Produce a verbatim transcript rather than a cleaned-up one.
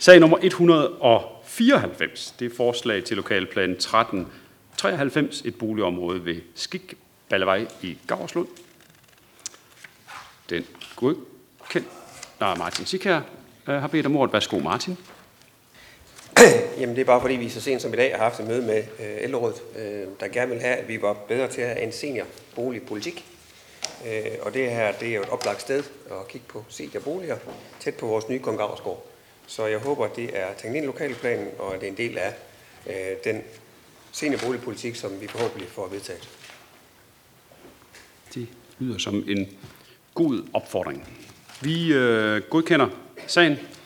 Sag nummer et hundrede og fireoghalvfems, det er forslag til lokalplan tretten treoghalvfems, et boligområde ved Skikballevej i Gauerslund. Den godkendt. Der Martin Sikær har bedt om ordet. Værsgo, Martin. Jamen det er bare fordi, vi så sent som i dag har haft et møde med øh, ældrerådet, øh, der gerne vil have, at vi var bedre til at have en seniorboligpolitik. Øh, og det her, det er jo et oplagt sted at kigge på seniorboliger tæt på vores nye Kong Gauersgård. Så jeg håber, at det er tænkt ind i lokalplanen, og at det er en del af øh, den seniorboligpolitik, som vi forhåbentlig får vedtaget. Det lyder som en god opfordring. Vi øh, godkender sagen.